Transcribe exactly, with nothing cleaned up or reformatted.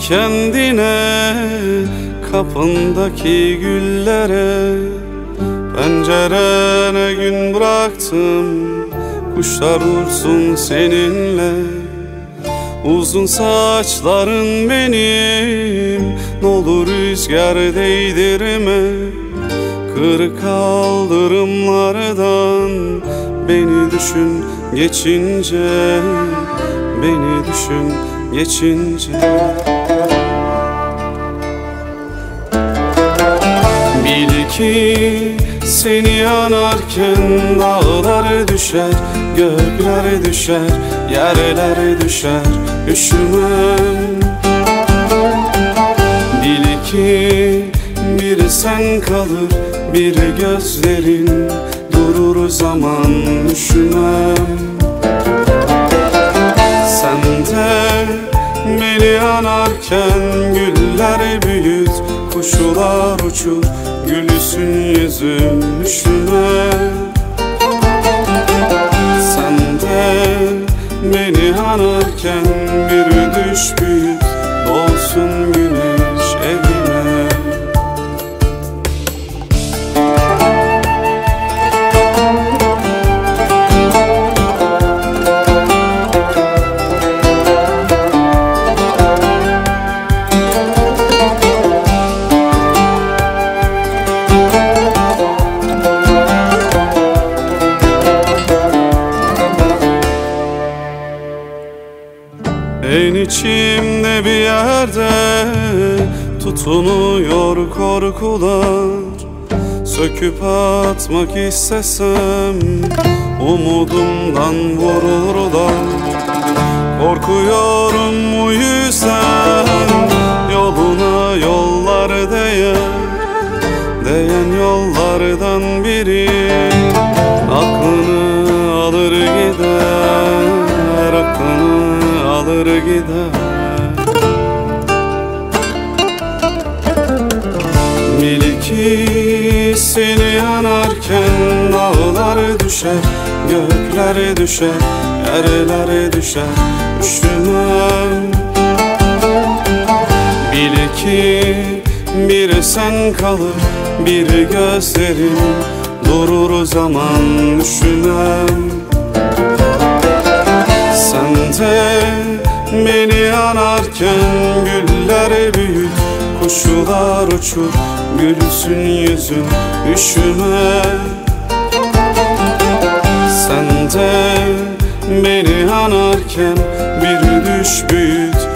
kendine, kapındaki güllere. Pencerene gün bıraktım, kuşlar uçsun seninle. Uzun saçların benim, n'olur rüzgar değdirme. Kırık kaldırımlardan beni düşün geçince, beni düşün geçince. Bil ki seni yanarken dağlar düşer, gökler düşer, yerler düşer, üşümem. Bil ki bir sen kalır, bir gözlerin durur zaman, üşümem. Sen de beni yanarken güller büyüt, kuşlar uçur, gülsün yüzüm, üşüme. Sen de beni yanarken bir düş büyüt, dolsun güneş evime. En içimde bir yerde tutunuyor korkular. Söküp atmak istesem umudumdan vururlar. Korkuyorum bu yüzden yoluna yollar değer, değen yollardan biri aklını alır gider, aklını alır gider. Bil ki seni yanarken dağlar düşer, gökler düşer, yerler düşer, üşümem. Bil ki bir sen kalır, bir gözlerin durur zaman, üşümem. Sen de beni yanarken güller büyüt, kuşlar uçur, gülsün yüzün, üşüme. Sen de beni yanarken bir düş büyüt,